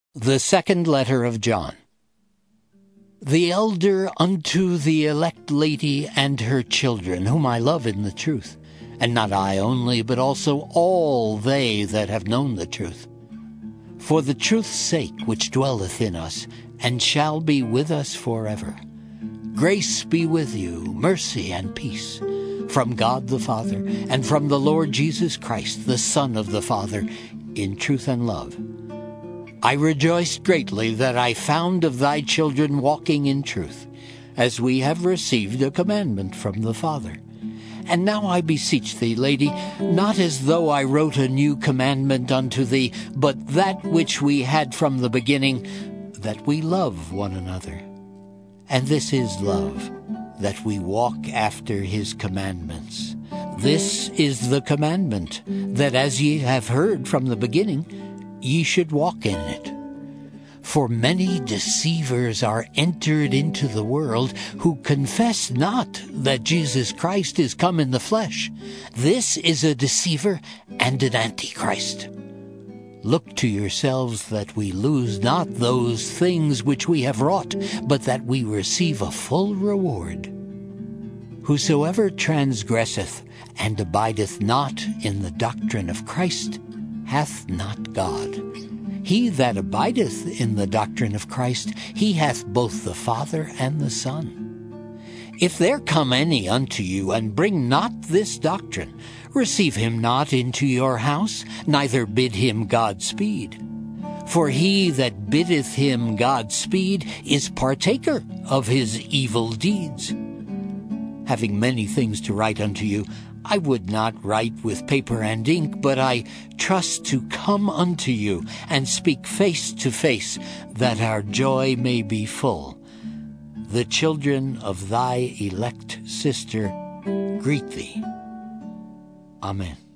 The second letter of John. The elder unto the elect lady and her children, whom I love in the truth, and not I only, but also all they that have known the truth. For the truth's sake which dwelleth in us, and shall be with us forever. Grace be with you, mercy and peace, from God the Father, and from the Lord Jesus Christ, the Son of the Father, in truth and love. I rejoiced greatly that I found of thy children walking in truth, as we have received a commandment from the Father. And now I beseech thee, lady, not as though I wrote a new commandment unto thee, but that which we had from the beginning, that we love one another. And this is love, that we walk after his commandments. This is the commandment, that as ye have heard from the beginning, ye should walk in it. For many deceivers are entered into the world, who confess not that Jesus Christ is come in the flesh. This is a deceiver and an antichrist. Look to yourselves that we lose not those things which we have wrought, but that we receive a full reward. Whosoever transgresseth and abideth not in the doctrine of Christ hath not God. He that abideth in the doctrine of Christ, he hath both the Father and the Son. If there come any unto you, and bring not this doctrine, receive him not into your house, neither bid him Godspeed. For he that biddeth him Godspeed is partaker of his evil deeds. Having many things to write unto you, I would not write with paper and ink, but I trust to come unto you and speak face to face, that our joy may be full. The children of thy elect sister greet thee. Amen.